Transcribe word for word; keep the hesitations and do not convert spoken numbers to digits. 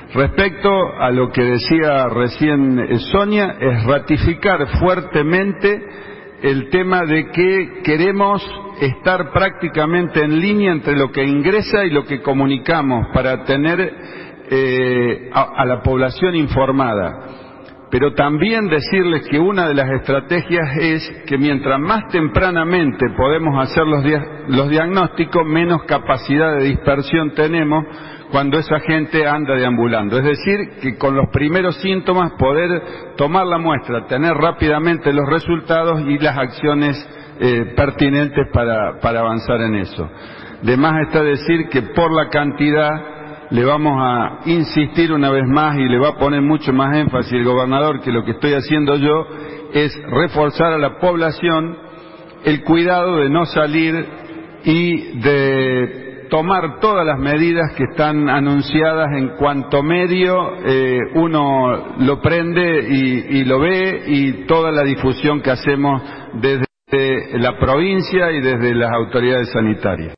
Respecto a lo que decía recién Sonia, es ratificar fuertemente el tema de que queremos estar prácticamente en línea entre lo que ingresa y lo que comunicamos para tener eh, a, a la población informada. Pero también decirles que una de las estrategias es que mientras más tempranamente podemos hacer los, dia los diagnósticos, menos capacidad de dispersión tenemos cuando esa gente anda deambulando. Es decir, que con los primeros síntomas poder tomar la muestra, tener rápidamente los resultados y las acciones eh, pertinentes para, para avanzar en eso. De más está decir que por la cantidad le vamos a insistir una vez más y le va a poner mucho más énfasis el gobernador que lo que estoy haciendo yo, es reforzar a la población el cuidado de no salir y de tomar todas las medidas que están anunciadas en cuanto medio eh, uno lo prende y, y lo ve, y toda la difusión que hacemos desde la provincia y desde las autoridades sanitarias.